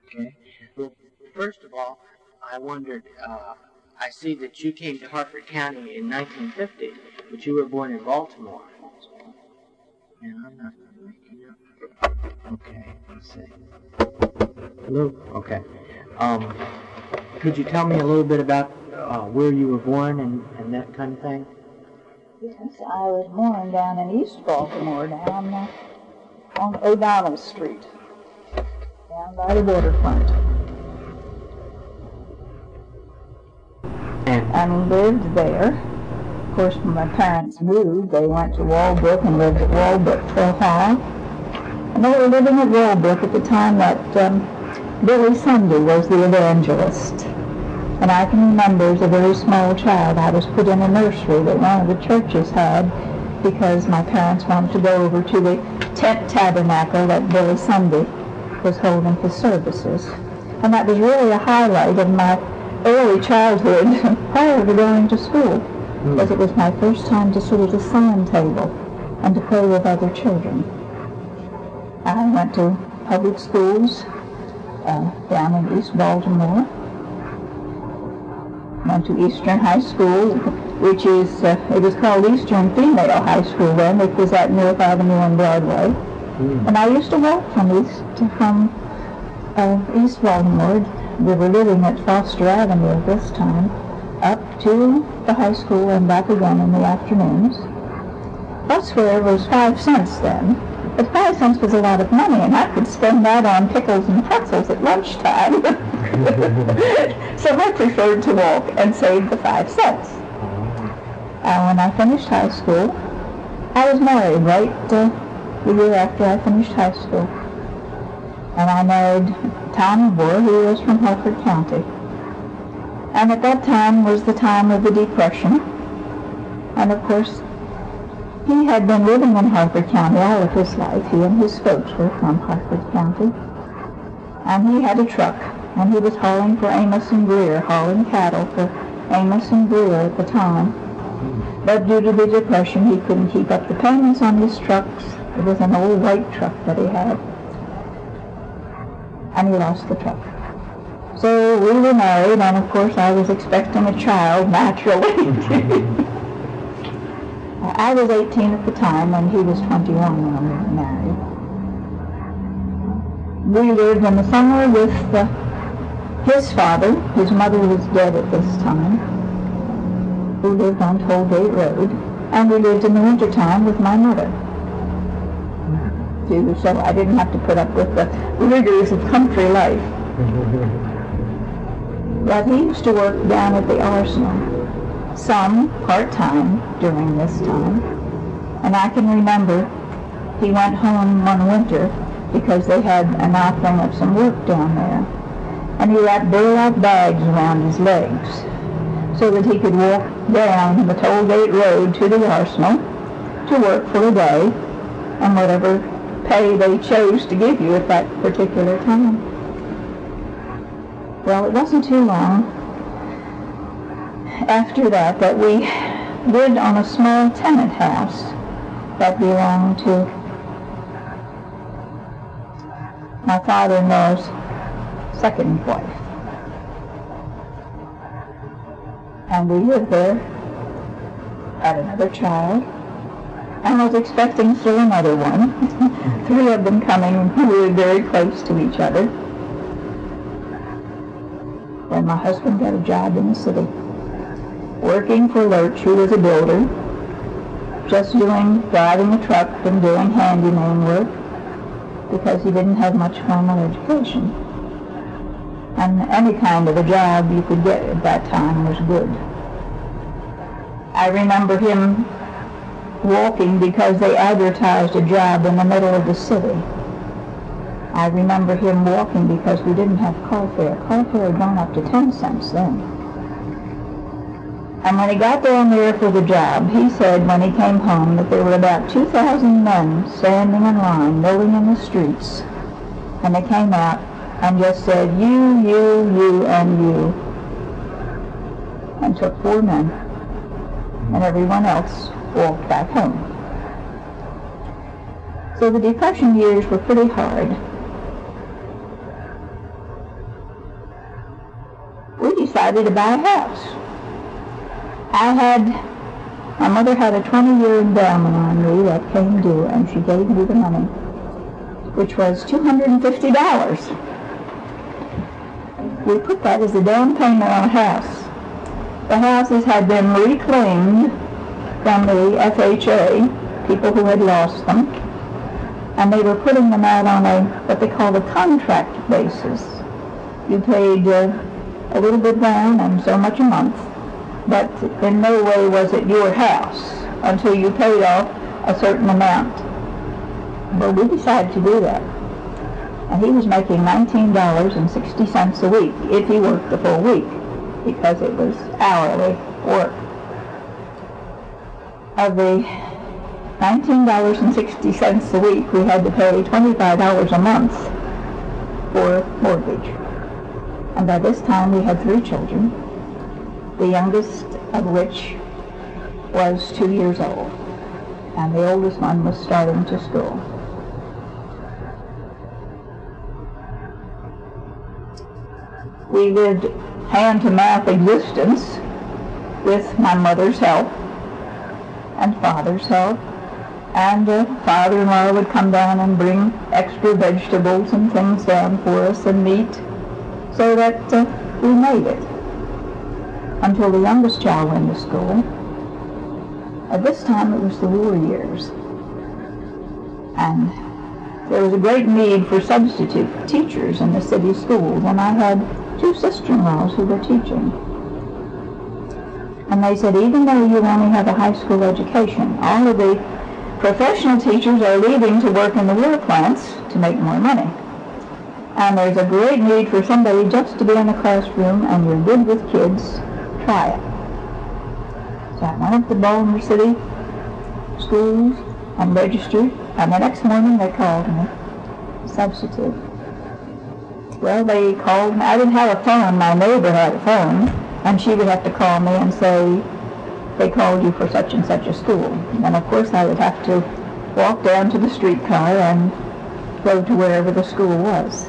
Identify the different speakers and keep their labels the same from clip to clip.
Speaker 1: Okay. Well, first of all, I wondered, I see that you came to Harford County in 1950, but you were born in Baltimore. Yeah, I'm not making up. Okay, let's see. Hello? Okay. Could you tell me a little bit about where you were born and that kind of thing?
Speaker 2: Yes, I was born down in East Baltimore, down on O'Donnell Street, down by the waterfront. And lived there. Of course, when my parents moved, they went to Walbrook and lived at Walbrook for a while. And they were living at Walbrook at the time that Billy Sunday was the evangelist. And I can remember as a very small child, I was put in a nursery that one of the churches had because my parents wanted to go over to the tent tabernacle that Billy Sunday was holding his services. And that was really a highlight of my early childhood prior to going to school, because it was my first time to sit at a sand table and to play with other children. I went to public schools down in East Baltimore. Went to Eastern High School, which is, it was called Eastern Female High School then. It was at North Avenue and Broadway. And I used to walk from East Baltimore. We were living at Foster Avenue at this time, up to the high school and back again in the afternoons. Bus fare was 5 cents then, but 5 cents was a lot of money, and I could spend that on pickles and pretzels at lunchtime. So I preferred to walk and save the 5 cents. When I finished high school, I was married right the year after I finished high school. And I married Tom Moore, who was from Harford County. And at that time was the time of the Depression. And of course, he had been living in Harford County all of his life. He and his folks were from Harford County. And he had a truck, and he was hauling for Amos and Greer, hauling cattle for Amos and Greer at the time. But due to the Depression, he couldn't keep up the payments on his trucks. It was an old white truck that he had. And he lost the truck. So we were married, and of course I was expecting a child, naturally. I was 18 at the time, and he was 21 when we were married. We lived in the summer with his father. His mother was dead at this time, who lived on Tollgate Road. And we lived in the wintertime with my mother, so I didn't have to put up with the rigors of country life. But he used to work down at the Arsenal, some part-time during this time. And I can remember he went home one winter because they had an offering of some work down there. And he wrapped burlap bags around his legs so that he could walk down the Tollgate Road to the Arsenal to work for a day, and whatever pay they chose to give you at that particular time. Well, it wasn't too long after that we lived on a small tenant house that belonged to my father-in-law's second wife. And we lived there, had another child, and was expecting still another one. 3 of them coming, and we were very close to each other. When my husband got a job in the city, working for Lurch, who was a builder, just driving a truck and doing handyman work, because he didn't have much formal education. And any kind of a job you could get at that time was good. I remember him walking because they advertised a job in the middle of the city. I remember him walking because we didn't have car fare. Car fare had gone up to 10 cents then. And when he got down there for the job, he said when he came home that there were about 2,000 men standing in line, milling in the streets. And they came out and just said, you, and you. And took 4 men. And everyone else walked back home. So the Depression years were pretty hard. decided to buy a house. My mother had a 20-year endowment on me that came due, and she gave me the money, which was $250. We put that as a down payment on a house. The houses had been reclaimed from the FHA, people who had lost them, and they were putting them out on what they called a contract basis. You paid a little bit down and so much a month, but in no way was it your house until you paid off a certain amount. Well, we decided to do that. And he was making $19.60 a week if he worked the full week, because it was hourly work. Of the $19.60 a week, we had to pay $25 a month for mortgage. And by this time we had 3 children, the youngest of which was 2 years old, and the oldest one was starting to school. We lived hand-to-mouth existence with my mother's help and father's help, and father-in-law would come down and bring extra vegetables and things down for us and meat, so that we made it until the youngest child went to school. At this time it was the war years, and there was a great need for substitute teachers in the city schools, and I had 2 sister-in-laws who were teaching. And they said, even though you only have a high school education, all of the professional teachers are leaving to work in the war plants to make more money. And there's a great need for somebody just to be in the classroom, and you're good with kids, try it. So I went up to Baltimore City schools and registered, and the next morning they called me, substitute. Well, they called me. I didn't have a phone. My neighbor had a phone, and she would have to call me and say, they called you for such and such a school. And of course I would have to walk down to the streetcar and go to wherever the school was.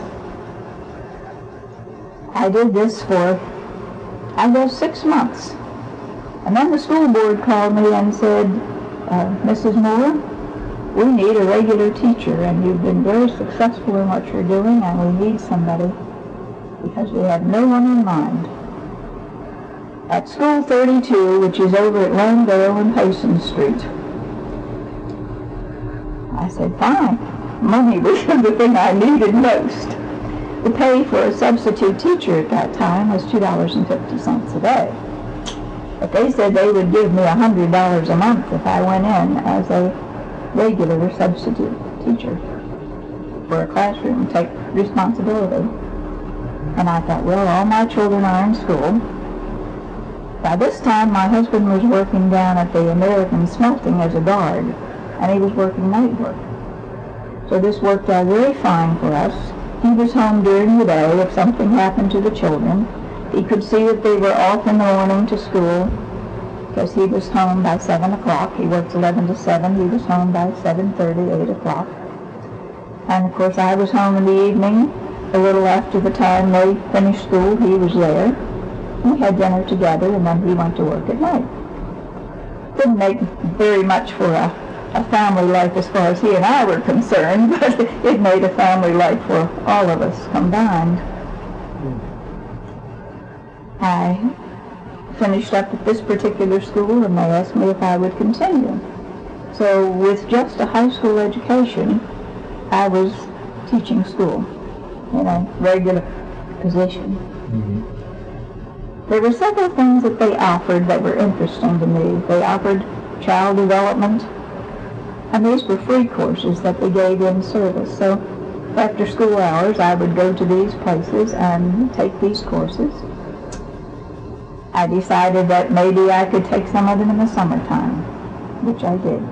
Speaker 2: I did this for, 6 months. And then the school board called me and said, Mrs. Moore, we need a regular teacher, and you've been very successful in what you're doing, and we need somebody because we have no one in mind. At School 32, which is over at Langdale and Payson Street. I said, fine. Money was the thing I needed most. The pay for a substitute teacher at that time was $2.50 a day. But they said they would give me $100 a month if I went in as a regular substitute teacher for a classroom, take responsibility. And I thought, well, all my children are in school. By this time, my husband was working down at the American Smelting as a guard, and he was working night work. So this worked out very fine for us. He was home during the day if something happened to the children. He could see that they were off in the morning to school, because he was home by 7 o'clock. He worked 11 to 7. He was home by 7:30, 8 o'clock. And of course I was home in the evening, a little after the time they finished school. He was there. We had dinner together, and then he went to work at night. Didn't make very much for a family life as far as he and I were concerned, but it made a family life for all of us combined. I finished up at this particular school, and they asked me if I would continue. So with just a high school education, I was teaching school in a regular position. Mm-hmm. There were several things that they offered that were interesting to me. They offered child development, and these were free courses that they gave in service. So after school hours, I would go to these places and take these courses. I decided that maybe I could take some of them in the summertime, which I did.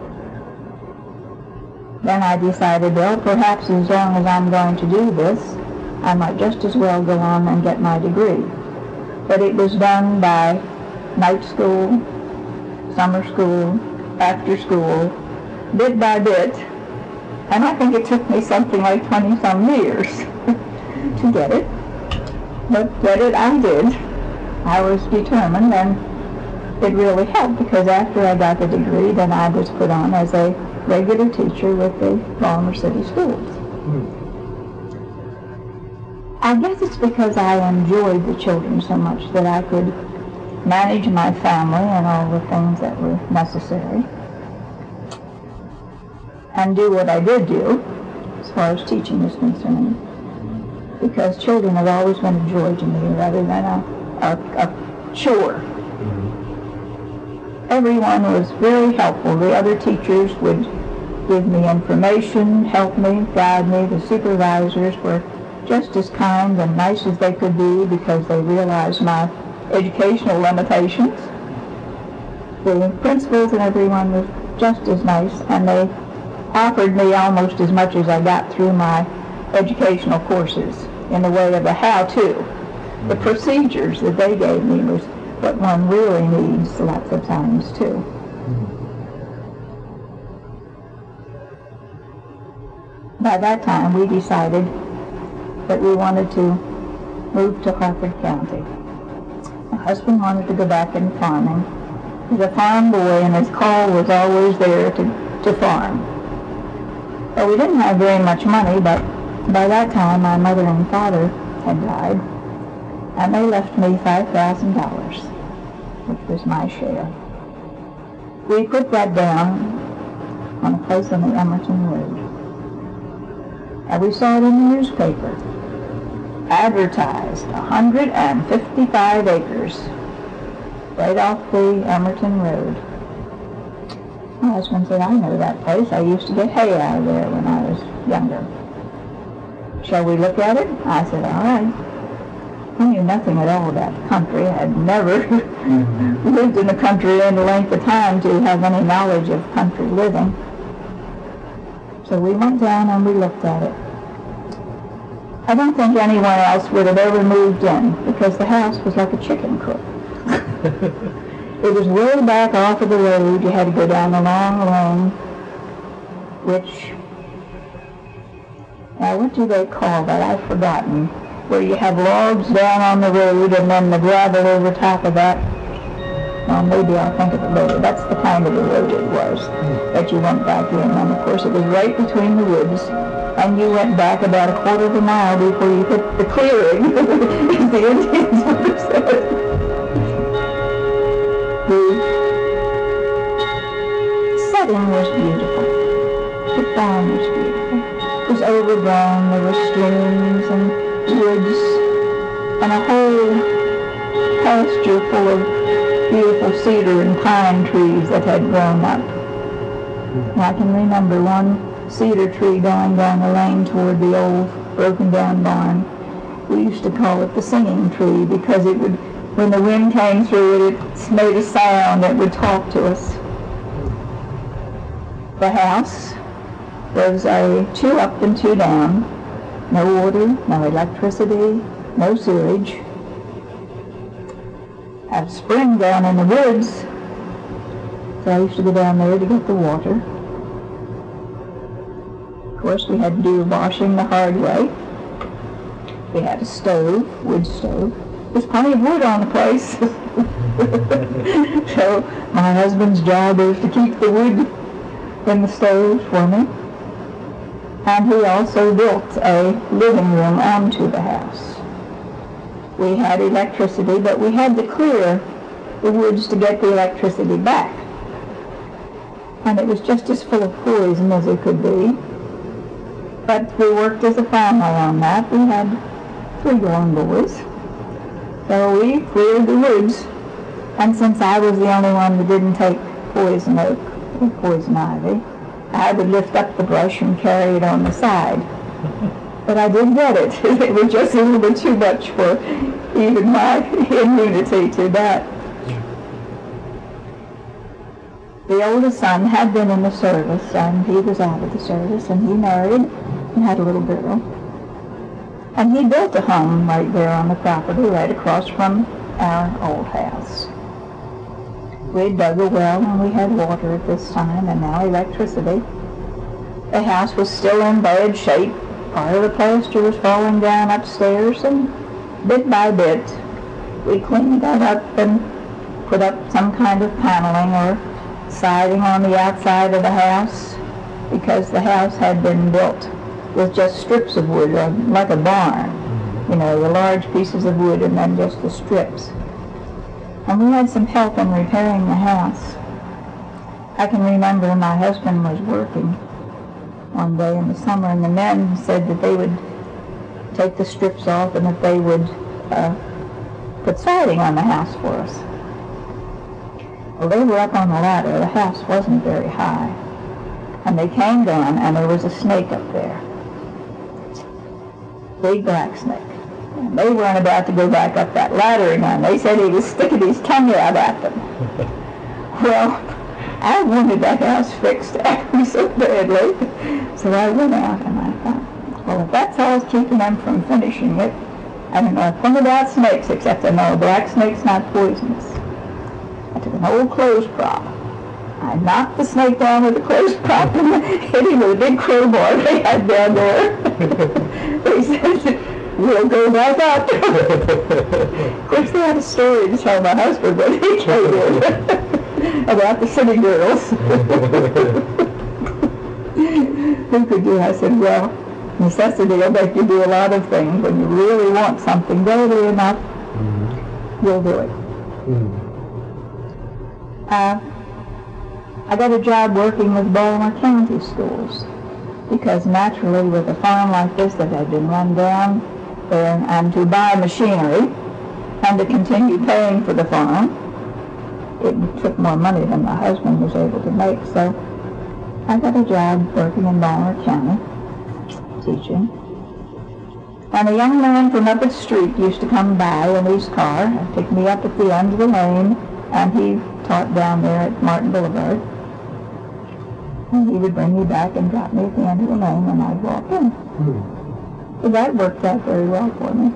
Speaker 2: Then I decided, well, perhaps as long as I'm going to do this, I might just as well go on and get my degree. But it was done by night school, summer school, after school, bit by bit, and I think it took me something like 20-some years to get it. But get it I did. I was determined, and it really helped because after I got the degree, then I was put on as a regular teacher with the Baltimore City Schools. I guess it's because I enjoyed the children so much that I could manage my family and all the things that were necessary and do what I did do as far as teaching is concerned, because children have always been a joy to me rather than a chore. Everyone was very helpful. The other teachers would give me information, help me, guide me. The supervisors were just as kind and nice as they could be because they realized my educational limitations. The principals and everyone was just as nice, and they offered me almost as much as I got through my educational courses in the way of a how-to. The procedures that they gave me was what one really needs lots of times too. By that time we decided that we wanted to move to Harford County. My husband wanted to go back in farming. He's a farm boy and his call was always there to farm. Well, we didn't have very much money, but by that time my mother and father had died, and they left me $5,000, which was my share. We put that down on a place on the Emerton Road. And we saw it in the newspaper, advertised 155 acres right off the Emerton Road. My husband said, I know that place. I used to get hay out of there when I was younger. Shall we look at it? I said, all right. I knew nothing at all about the country. I had never lived in the country any length of time to have any knowledge of country living. So we went down and we looked at it. I don't think anyone else would have ever moved in because the house was like a chicken coop. It was way back off of the road. You had to go down the long lane, which, now what do they call that? I've forgotten. Where you have logs down on the road and then the gravel over top of that. Well, maybe I'll think of it later. That's the kind of a road it was that you went back in. And of course it was right between the woods. And you went back about a quarter of a mile before you hit the clearing, as the Indians would have said. The setting was beautiful. The farm was beautiful. It was overgrown. There were streams and woods and a whole pasture full of beautiful cedar and pine trees that had grown up. And I can remember one cedar tree going down the lane toward the old broken down barn. We used to call it the singing tree because it would, when the wind came through it, it made a sound that would talk to us. The house was a 2 up and 2 down. No water, no electricity, no sewage. Had a spring down in the woods, so I used to go down there to get the water. Of course, we had to do washing the hard way. We had a stove, wood stove. There's plenty of wood on the place. So my husband's job was to keep the wood in the stove for me. And he also built a living room onto the house. We had electricity, but we had to clear the woods to get the electricity back. And it was just as full of poison as it could be. But we worked as a family on that. We had 3 young boys. So we cleared the woods. And since I was the only one that didn't take poison oak or poison ivy, I would lift up the brush and carry it on the side. But I did get it. It was just a little bit too much for even my immunity to that. The oldest son had been in the service, and he was out of the service, and he married and had a little girl. And he built a home right there on the property, right across from our old house. We had dug a well, and we had water at this time, and now electricity. The house was still in bad shape. Part of the plaster was falling down upstairs, and bit by bit, we cleaned that up and put up some kind of paneling or siding on the outside of the house, because the house had been built with just strips of wood, like a barn. You know, the large pieces of wood and then just the strips. And we had some help in repairing the house. I can remember my husband was working one day in the summer, and the men said that they would take the strips off and that they would put siding on the house for us. Well, they were up on the ladder. The house wasn't very high. And they came down, and there was a snake up there. Big black snake. And they weren't about to go back up that ladder again. They said he was sticking his tongue out at them. Well, I wanted that house fixed so badly. So I went out and I thought, well, if that's all keeping them from finishing it, I don't know a thing about snakes, except I know a black snake's not poisonous. I took an old clothes prop. I knocked the snake down with the clothes prop and hit him with a big crowbar they had down there. They said, we'll go back up. Of course, they had a story to tell my husband when he came in about the city girls. Who could do? I said, well, necessity will make you do a lot of things. When you really want something badly enough, you'll do it. I got a job working with Baltimore County schools, because naturally with a farm like this that had been run down, and to buy machinery and to continue paying for the farm, it took more money than my husband was able to make. So I got a job working in Baltimore County, teaching. And a young man from up the street used to come by in his car and pick me up at the end of the lane, and he taught down there at Martin Boulevard. And he would bring me back and drop me at the end of the lane, and I'd walk in. So that worked out very well for me.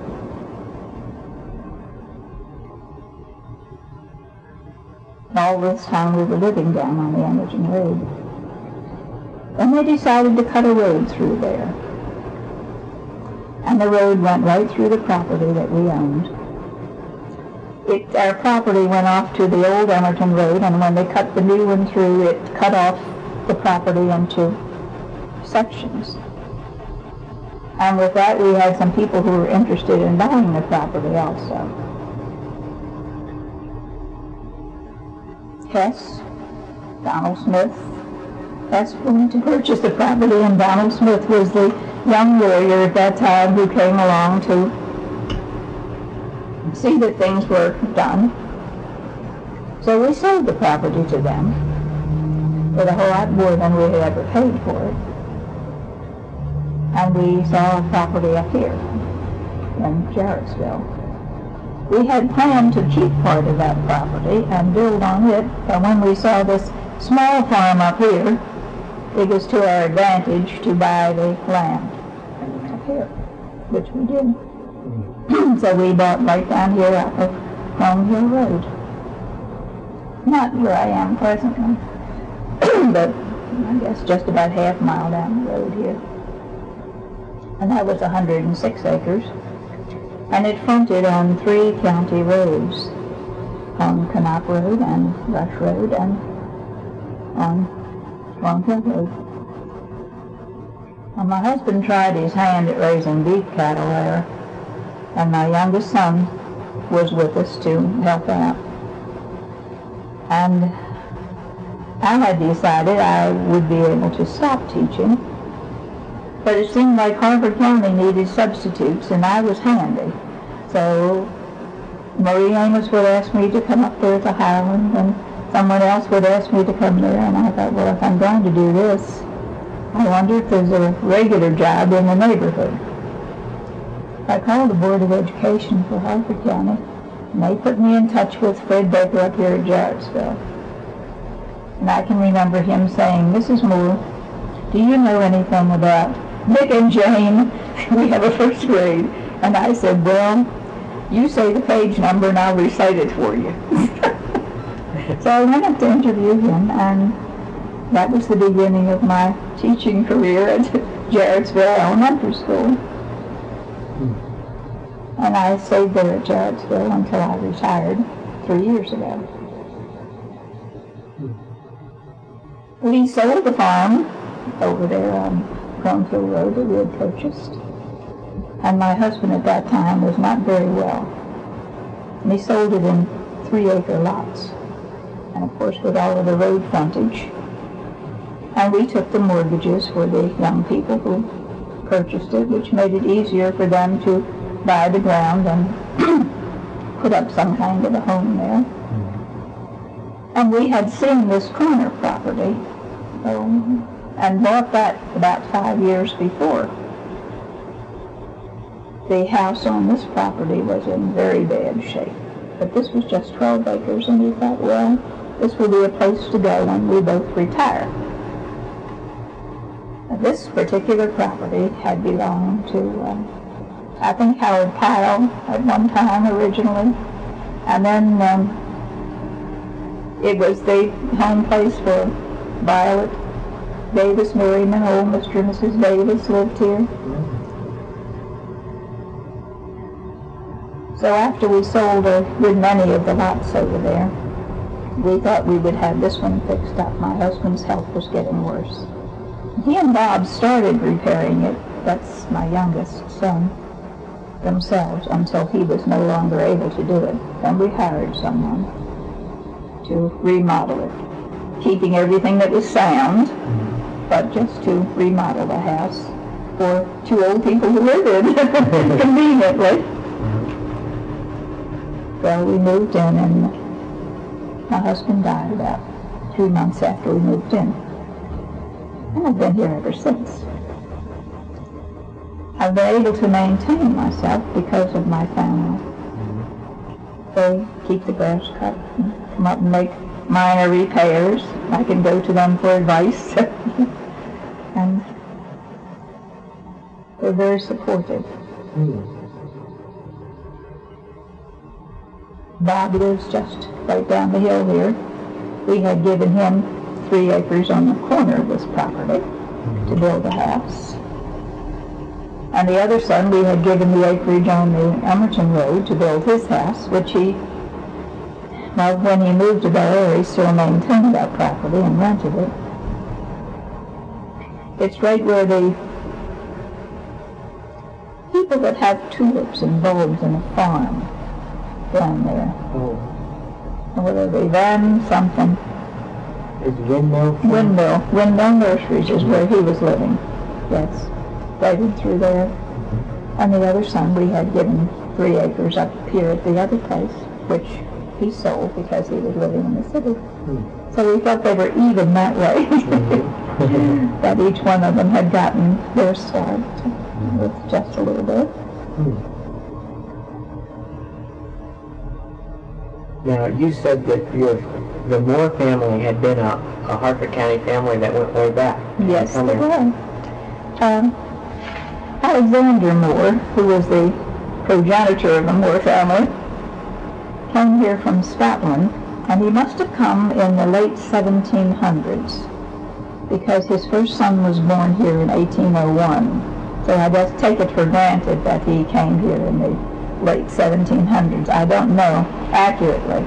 Speaker 2: All this time we were living down on the Emerging Road. Then they decided to cut a road through there. And the road went right through the property that we owned. Our property went off to the old Emerton Road, and when they cut the new one through, it cut off the property into sections. And with that, we had some people who were interested in buying the property also. Hess, Donald Smith, Hess wanted to purchase the property, and Donald Smith was the young lawyer at that time who came along to see that things were done. So we sold the property to them for a whole lot more than we had ever paid for it. And we saw a property up here in Jarrettsville. We had planned to keep part of that property and build on it, but when we saw this small farm up here, it was to our advantage to buy the land up here, which we did. So we bought right down here off of Home Hill Road. Not where I am presently, but I guess just about half a mile down the road here. And that was 106 acres. And it fronted on 3 county roads, on Canop Road and Rush Road and on Long Hill Road. Well, my husband tried his hand at raising beef cattle there, and my youngest son was with us to help out. And I had decided I would be able to stop teaching, but it seemed like Harford County needed substitutes, and I was handy. So Marie Amos would ask me to come up there to Highland, and someone else would ask me to come there, and I thought, well, if I'm going to do this, I wonder if there's a regular job in the neighborhood. I called the Board of Education for Harford County, and they put me in touch with Fred Baker up here at Jarrettsville. And I can remember him saying, Mrs. Moore, do you know anything about Nick and Jane? We have a first grade. And I said, well, you say the page number and I'll recite it for you. So I went up to interview him, and that was the beginning of my teaching career at Jarrettsville Elementary School. And I stayed there at Jarrettsville until I retired 3 years ago. We sold the farm over there on Cronefield Road that we had purchased. And my husband at that time was not very well. And he sold it in 3-acre lots. And of course with all of the road frontage. And we took the mortgages for the young people who purchased it, which made it easier for them to buy the ground and put up some kind of a home there. And we had seen this corner property and bought that about 5 years before. The house on this property was in very bad shape, but this was just 12 acres, and we thought, well, this will be a place to go when we both retire. This particular property had belonged to, I think, Howard Pyle at one time originally, and then it was the home place for Violet Davis Merriman. Old Mr. and Mrs. Davis lived here. So after we sold a good many of the lots over there, we thought we would have this one fixed up. My husband's health was getting worse. He and Bob started repairing it, that's my youngest son, themselves, until he was no longer able to do it. Then we hired someone to remodel it, keeping everything that was sound, but just to remodel the house for 2 old people who live in conveniently. Well, we moved in, and my husband died about 3 months after we moved in. And I've been here ever since. I've been able to maintain myself because of my family. They keep the grass cut and come up and make minor repairs. I can go to them for advice. And they're very supportive. Bob lives just right down the hill here. We had given him 3 acres on the corner of this property to build a house. And the other son, we had given the acreage on the Emerton Road to build his house, which he, well, when he moved to Bel Air, he still maintained that property and rented it. It's right where the people that have tulips and bulbs in a farm down there. What are they, Van something?
Speaker 3: Is Windmill?
Speaker 2: Windmill Nurseries is where he was living. Yes, right in through there. And the other son, we had given 3 acres up here at the other place, which he sold because he was living in the city. So we felt they were even that way. That each one of them had gotten their start with just a little bit.
Speaker 3: Now, you said that the Moore family had been a Harford County family that went way back.
Speaker 2: Yes, they were. Alexander Moore, who was the progenitor of the Moore family, came here from Scotland, and he must have come in the late 1700s, because his first son was born here in 1801. So I just take it for granted that he came here in the late 1700s. I don't know accurately.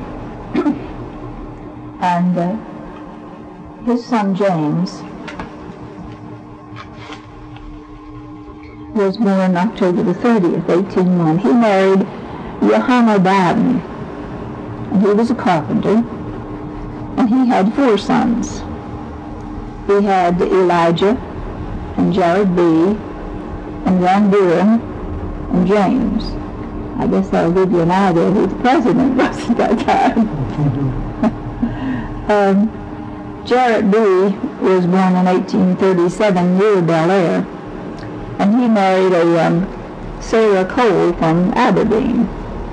Speaker 2: And his son James was born October the 30th, 1801. He married Johanna Bowden, and he was a carpenter, and he had 4 sons. He had Elijah and Jared B. and Van Buren and James. I guess that'll give you an idea who the president was at that time. Jarrett B. was born in 1837 near Bel Air, and he married a Sarah Cole from Aberdeen.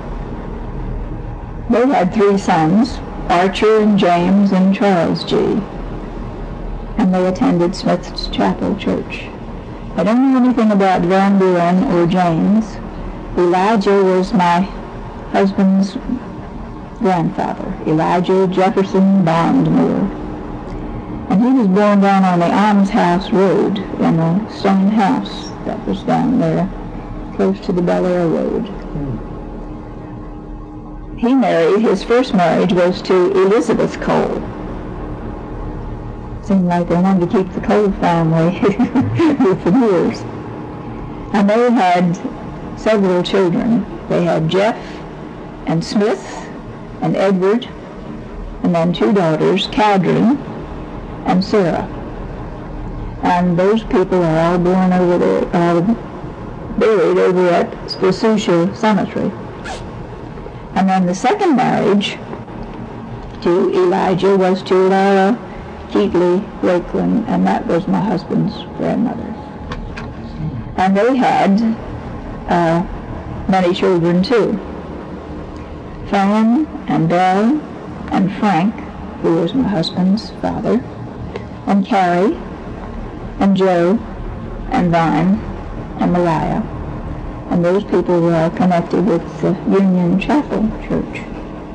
Speaker 2: They had 3 sons, Archer and James and Charles G. And they attended Smith's Chapel Church. I don't know anything about Van Buren or James. Elijah was my husband's grandfather, Elijah Jefferson Bond Moore. And he was born down on the Almshouse Road in a stone house that was down there. close to the Bel Air Road. He married, his first marriage was to Elizabeth Cole. Seemed like they wanted to keep the Cole family for years. And they had several children. They had Jeff and Smith and Edward, and then 2 daughters, Cadron and Sarah. And those people are all born over there, buried over at Spososha Cemetery. And then the second marriage to Elijah was to Laura Keatley Lakeland, and that was my husband's grandmother. And they had many children too. Fran and Belle and Frank, who was my husband's father, and Carrie and Joe and Vine and Mariah. And those people were all connected with the Union Chapel Church.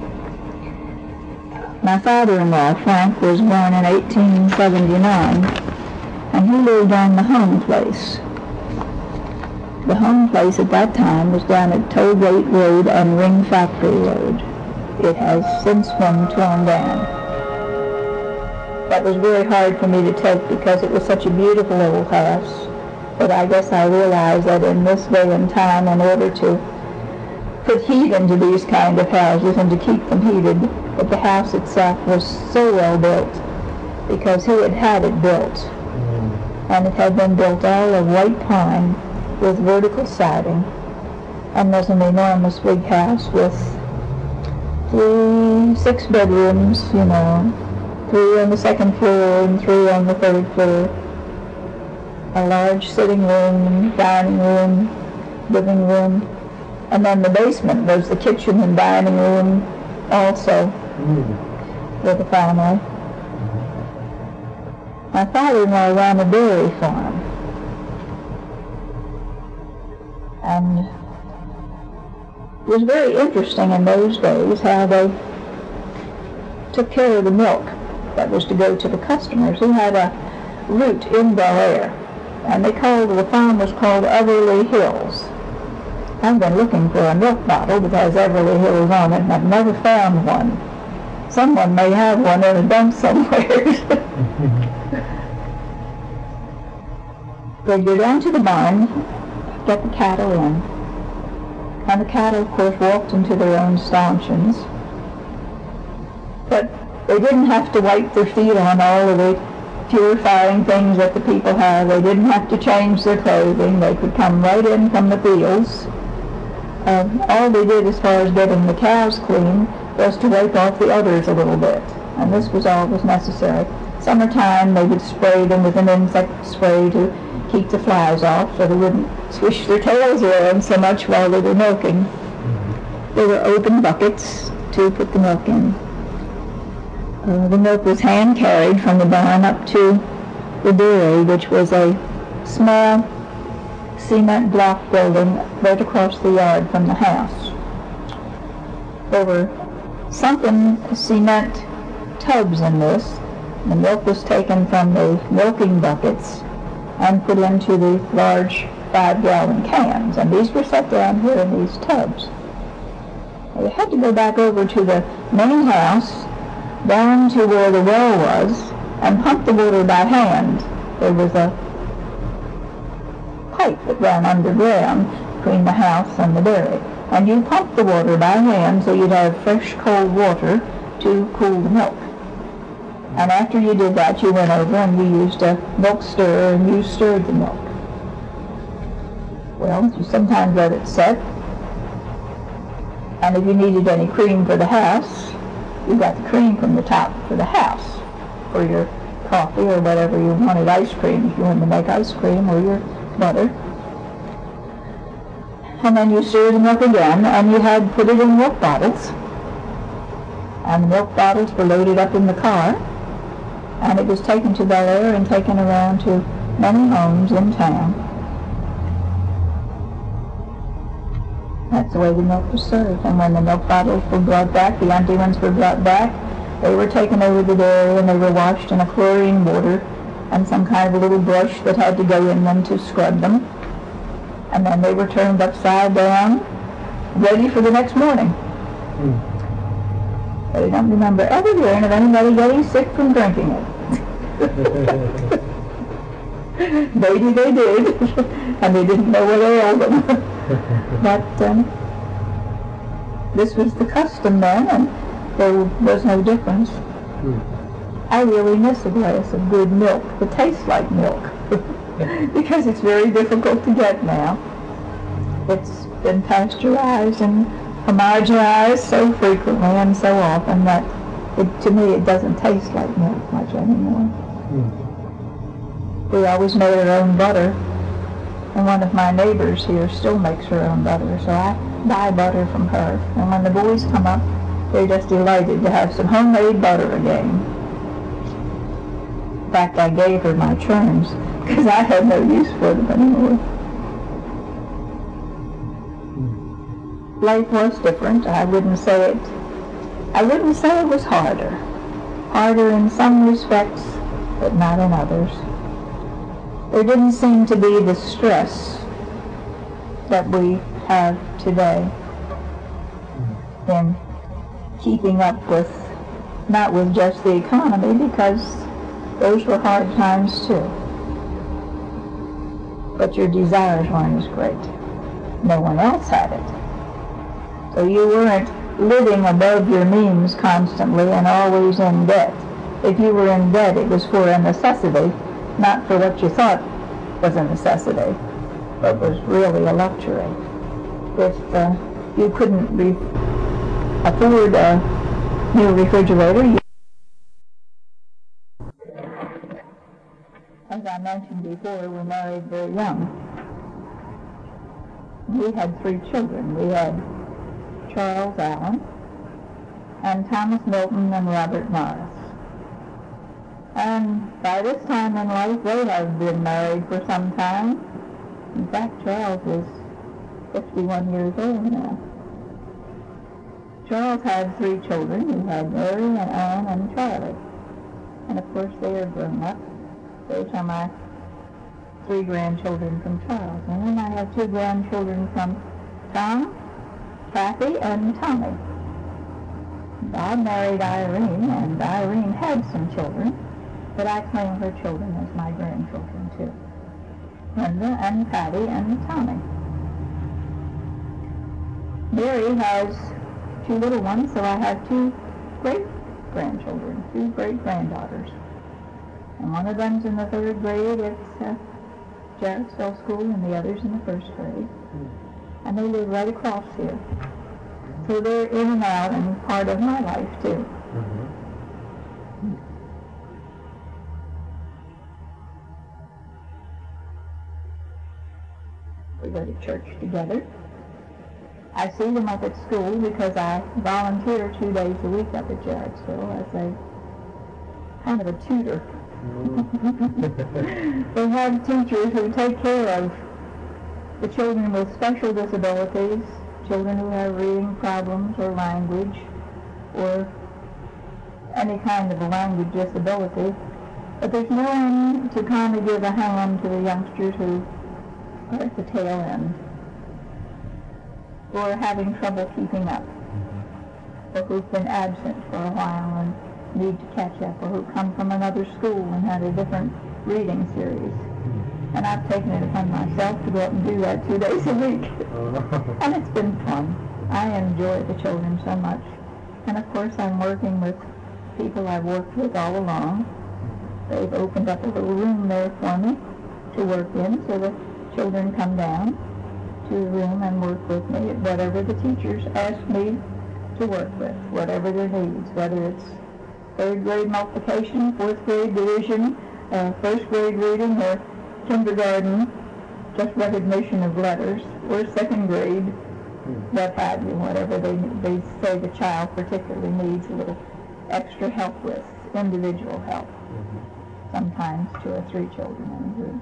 Speaker 2: My father-in-law, Frank, was born in 1879, and he lived on the home place. The home place at that time was down at Tollgate Road and Ring Factory Road. It has since been torn down. That was very hard for me to take because it was such a beautiful old house. But I guess I realized that in this day and time, in order to put heat into these kind of houses and to keep them heated, that the house itself was so well built because he had had it built. And it had been built all of white pine with vertical siding, and was an enormous big house with 6 bedrooms, 3 on the second floor and 3 on the third floor. A large sitting room, dining room, living room, and then the basement was the kitchen and dining room also for the family. My father-in-law ran a dairy farm, and it was very interesting in those days how they took care of the milk that was to go to the customers. He had a route in Bel Air, and the farm was called Everly Hills. I've been looking for a milk bottle that has Everly Hills on it, and I've never found one. Someone may have one in a dump somewhere. They'd go down to the barn, get the cattle in, and the cattle, of course, walked into their own stanchions. But they didn't have to wipe their feet on all of the purifying things that the people have. They didn't have to change their clothing. They could come right in from the fields. All they did as far as getting the cows clean was to wipe off the udders a little bit, and this was all that was necessary. Summertime they would spray them with an insect spray to keep the flies off so they wouldn't swish their tails around so much while they were milking. There were open buckets to put the milk in. The milk was hand-carried from the barn up to the dairy, which was a small cement block building right across the yard from the house. There were sunken cement tubs in this. The milk was taken from the milking buckets and put into the large 5-gallon cans, and these were set down here in these tubs. You had to go back over to the main house, down to where the well was, and pump the water by hand. There was a pipe that ran underground between the house and the dairy, and you pumped the water by hand so you'd have fresh cold water to cool the milk. And after you did that, you went over and you used a milk stirrer and you stirred the milk. Well, you sometimes let it set, and if you needed any cream for the house, you got the cream from the top for the house, for your coffee or whatever you wanted, ice cream, if you wanted to make ice cream, or your butter. And then you stirred the milk again, and you had put it in milk bottles. And the milk bottles were loaded up in the car, and it was taken to Bel Air and taken around to many homes in town. That's the way the milk was served. And when the milk bottles were brought back, the empty ones were brought back, they were taken over the dairy and they were washed in a chlorine water and some kind of a little brush that had to go in them to scrub them. and then they were turned upside down, ready for the next morning. But I don't remember ever hearing of anybody getting sick from drinking it. Maybe they did, and they didn't know what ailed them. But this was the custom then, and there was no difference. I really miss a glass of good milk that tastes like milk, because it's very difficult to get now. It's been pasteurized and homogenized so frequently and so often that to me it doesn't taste like milk much anymore. We always made our own butter, and one of my neighbors here still makes her own butter, so I buy butter from her. And when the boys come up, they're just delighted to have some homemade butter again. In fact, I gave her my churns because I had no use for them anymore. Life was different. I wouldn't say it was harder. Harder in some respects, but not in others. There didn't seem to be the stress that we have today in keeping up with, not with just the economy, because those were hard times too. But your desires weren't as great. No one else had it. So you weren't living above your means constantly and always in debt. If you were in debt, it was for a necessity, not for what you thought was a necessity, but was really a luxury. If you couldn't afford a new refrigerator, as I mentioned before, we married very young. We had 3 children. We had Charles Allen, and Thomas Milton, and Robert Morris. And by this time in life, they have been married for some time. In fact, Charles is 51 years old now. Charles had 3 children. He had Mary and Anne and Charlie. And of course, they are grown up. Those are my 3 grandchildren from Charles. And then I have 2 grandchildren from Tom, Kathy, and Tommy. Bob married Irene, and Irene had some children, but I claim her children as my grandchildren too. Linda and Patty and Tommy. Mary has 2 little ones, so I have 2 great-grandchildren, 2 great-granddaughters. And one of them's in the 3rd grade at Jarrettsville School, and the other's in the 1st grade. And they live right across here. So they're in and out and part of my life, too. We go to church together. I see them up at school because I volunteer 2 days a week up at Jarrettsville as a kind of a tutor. They have teachers who take care of the children with special disabilities, children who have reading problems or language or any kind of a language disability. But there's no one to kind of give a hand to the youngsters who are at the tail end or having trouble keeping up, or who've been absent for a while and need to catch up, or who come from another school and had a different reading series. And I've taken it upon myself to go up and do that 2 days a week. And it's been fun. I enjoy the children so much. And of course I'm working with people I've worked with all along. They've opened up a little room there for me to work in, so the children come down to the room and work with me at whatever the teachers ask me to work with, whatever their needs, whether it's 3rd grade multiplication, 4th grade division, 1st grade reading, or kindergarten, just recognition of letters, or 2nd grade, what have you, whatever they say the child particularly needs a little extra help with, individual help, sometimes 2 or 3 children in a group.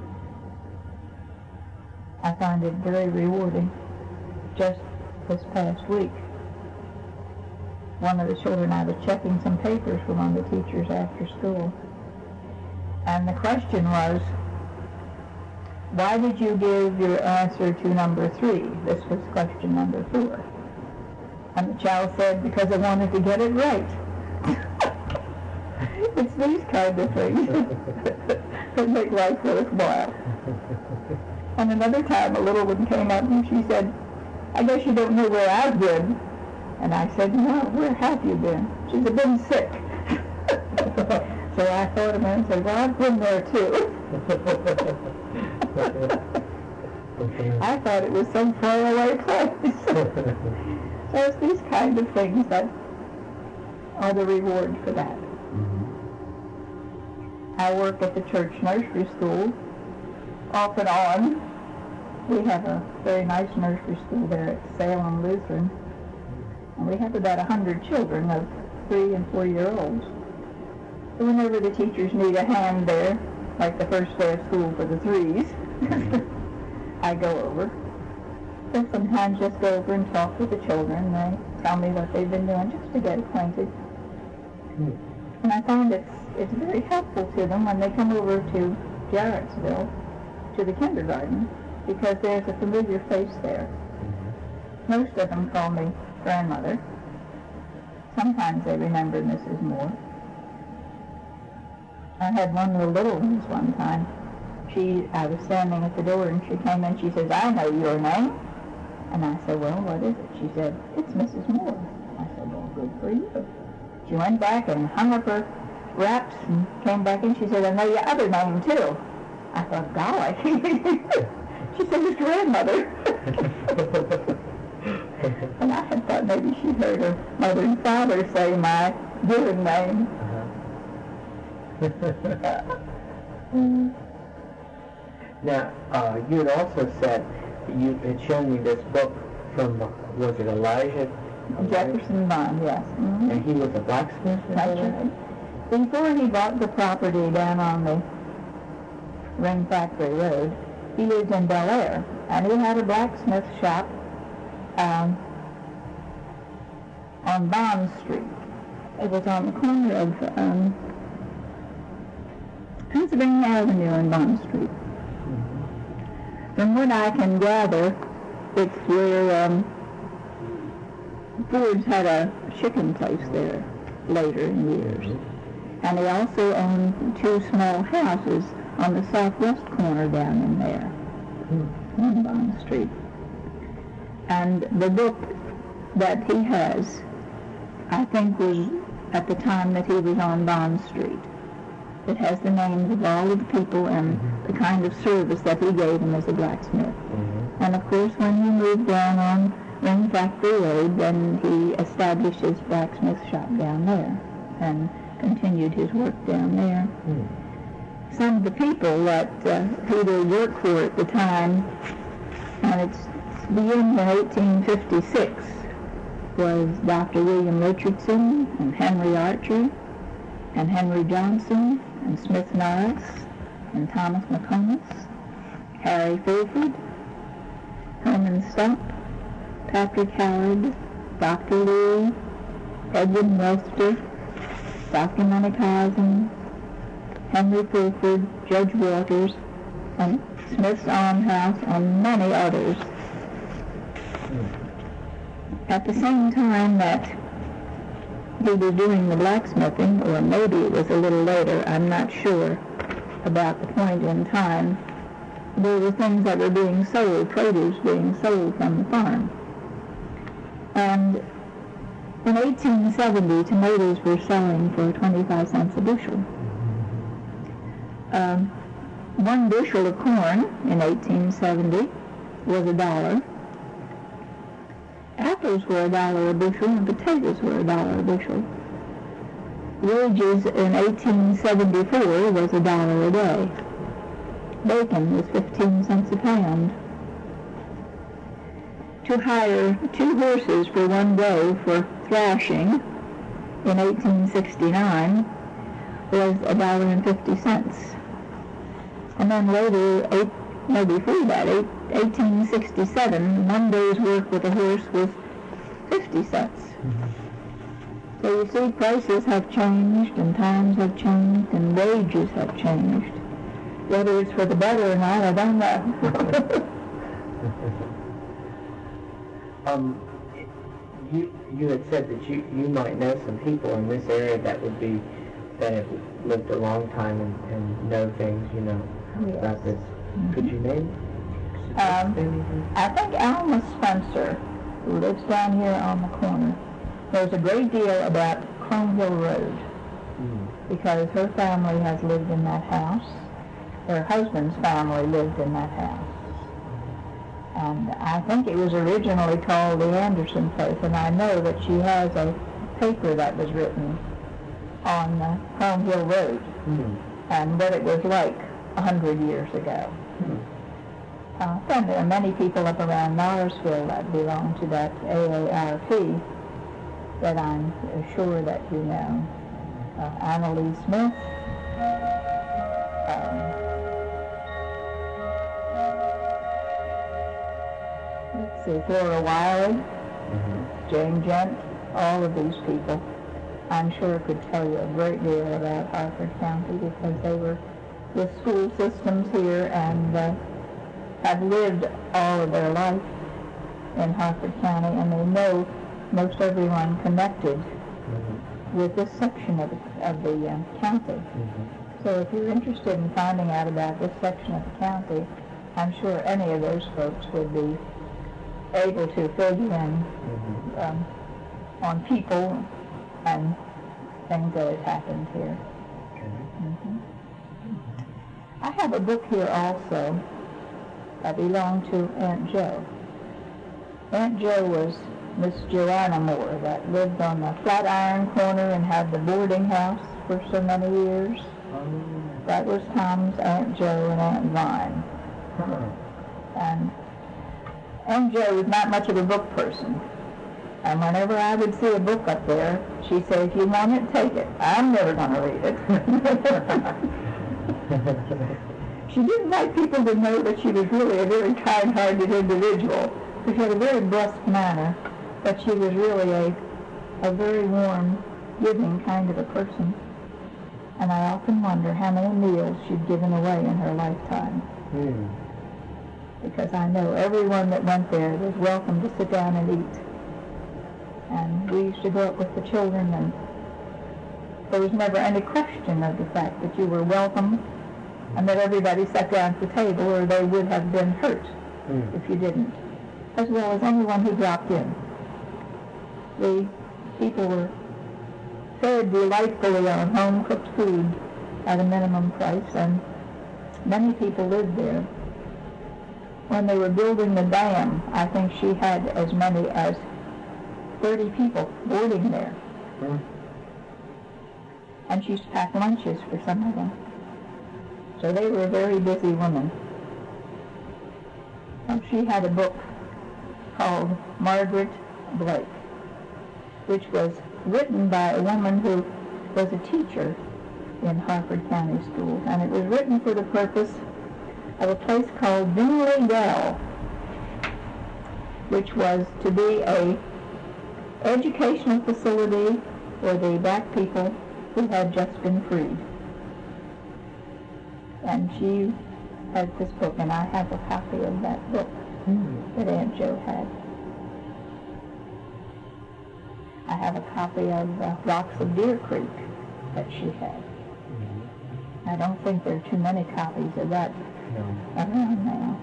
Speaker 2: I find it very rewarding. Just this past week, one of the children, I was checking some papers for one of the teachers after school, and the question was, why did you give your answer to number 3? This was question number 4. And the child said, because I wanted to get it right. It's these kind of things that make life worthwhile. And another time a little one came up and she said, I guess you don't know where I've been. And I said, no, where have you been? She said, been sick. So I thought a minute and said, well, I've been there too. I thought it was some faraway place. So it's these kind of things that are the reward for that. I work at the church nursery school, off and on. We have a very nice nursery school there at Salem Lutheran. And we have about 100 children of 3- and 4-year-olds. So whenever the teachers need a hand there, like the first day of school for the 3s, I go over. So sometimes just go over and talk with the children. They tell me what they've been doing just to get acquainted. And I find it's very helpful to them when they come over to Jarrettsville, to the kindergarten, because there's a familiar face there. Most of them call me grandmother. Sometimes they remember Mrs. Moore. I had one of the little ones one time. I was standing at the door and she came in, she says, I know your name. And I said, well, what is it? She said, it's Mrs. Moore. I said, well, good for you. She went back and hung up her wraps and came back in. She said, I know your other name too. I thought, golly. She said, it's grandmother. And I had thought maybe she heard her mother and father say my given name.
Speaker 3: Now, you had also said that you had shown me this book from, was it Elijah?
Speaker 2: Jefferson Bond, yes. Mm-hmm.
Speaker 3: And he was a blacksmith?
Speaker 2: That's right. Before he bought the property down on the Ring Factory Road, he lived in Bel Air, and he had a blacksmith shop on Bond Street. It was on the corner of Pennsylvania Avenue and Bond Street. From what I can gather, it's where Ford's had a chicken place there later in years. And he also owned 2 small houses on the southwest corner down in there, on Bond Street. And the book that he has, I think, was at the time that he was on Bond Street. It has the names of all of the people and the kind of service that he gave them as a blacksmith. And of course, when he moved down on Ring Factory Road, then he established his blacksmith shop down there and continued his work down there. Some of the people that Peter worked for at the time, and it's beginning in 1856, was Dr. William Richardson and Henry Archer and Henry Johnson and Smith Norris and Thomas McComas, Harry Fulford, Herman Stump, Patrick Howard, Dr. Lee, Edwin Webster, Dr. Moneycausen, Henry Fulford, Judge Waters, and Smith's Almshouse, and many others. At the same time that he was doing the blacksmithing, or maybe it was a little later, I'm not sure about the point in time, there were things that were being sold, produce being sold from the farm. And in 1870, tomatoes were selling for 25 cents a bushel. 1 bushel of corn in 1870 was $1. Apples were $1 a bushel and potatoes were $1 a bushel. Wages in 1874 was $1 a day. Bacon was 15 cents a pound. To hire 2 horses for 1 day for thrashing in 1869 was $1.50. And then later, before that, 1867, 1 day's work with a horse was 50 cents. So you see, prices have changed, and times have changed, and wages have changed. Whether it's for the better or not, I don't know.
Speaker 3: You had said that you might know some people in this area that have lived a long time and know things,
Speaker 2: Yes.
Speaker 3: about this. Could you name
Speaker 2: I think Alma Spencer, who lives down here on the corner, knows a great deal about Chrome Hill Road because her family has lived in that house. Her husband's family lived in that house. And I think it was originally called the Anderson Place, and I know that she has a paper that was written on Chrome Hill Road and what it was like 100 years ago. Then there are many people up around Norrisville that belong to that AARP that I'm sure that you know. Anna Lee Smith, let's see, Flora Wiley, Jane Gent, all of these people, I'm sure could tell you a great deal about Harford County because they were with school systems here and have lived all of their life in Harford County, and they know most everyone connected with this section of the county. So if you're interested in finding out about this section of the county, I'm sure any of those folks would be able to fill you in on people and things that have happened here. I have a book here also that belonged to Aunt Jo. Aunt Jo was Miss Joanna Moore that lived on the Flatiron corner and had the boarding house for so many years. That was Tom's Aunt Jo and Aunt Vine. And Aunt Jo was not much of a book person. And whenever I would see a book up there, she'd say, if you want it, take it. I'm never going to read it. She didn't like people to know that she was really a very kind-hearted individual. She had a very brusque manner, but she was really a very warm, giving kind of a person. And I often wonder how many meals she'd given away in her lifetime. Because I know everyone that went there was welcome to sit down and eat. And we used to go up with the children, and there was never any question of the fact that you were welcome and that everybody sat down at the table or they would have been hurt if you didn't, as well as anyone who dropped in. The people were fed delightfully on home-cooked food at a minimum price, and many people lived there. When they were building the dam, I think she had as many as 30 people boarding there. And she used to pack lunches for some of them. So they were a very busy woman. And she had a book called Margaret Blake, which was written by a woman who was a teacher in Harford County Schools. And it was written for the purpose of a place called Dingley Dell, which was to be a educational facility for the black people who had just been freed. And she had this book, and I have a copy of that book that Aunt Jo had. I have a copy of Rocks of Deer Creek that she had. I don't think there are too many copies of that around now.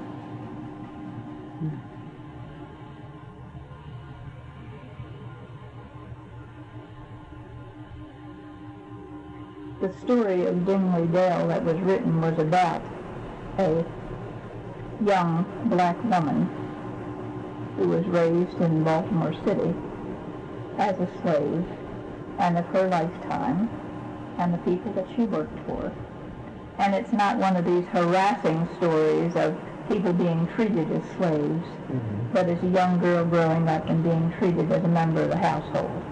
Speaker 2: The story of Dingley Dell that was written was about a young black woman who was raised in Baltimore City as a slave, and of her lifetime and the people that she worked for. And it's not one of these harassing stories of people being treated as slaves, but as a young girl growing up and being treated as a member of the household.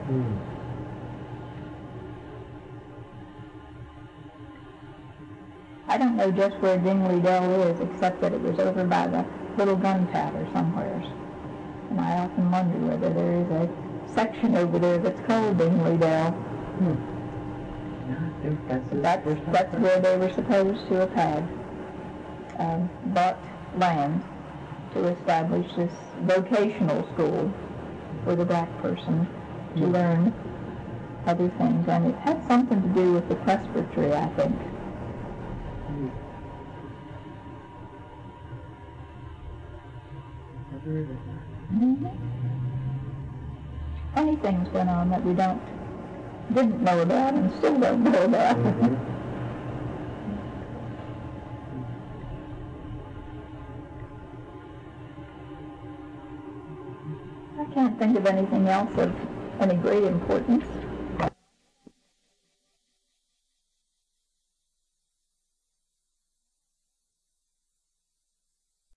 Speaker 2: I don't know just where Dingley Dell is, except that it was over by the little gun powder somewheres. And I often wonder whether there is a section over there that's called Dingley Dell.
Speaker 3: too?
Speaker 2: That's where they were supposed to have had bought land to establish this vocational school for the black person to learn other things, and it had something to do with the presbytery, I think. Mm-hmm. Funny things went on that we didn't know about and still don't know about.
Speaker 3: Mm-hmm.
Speaker 2: I can't think of anything else of any great importance.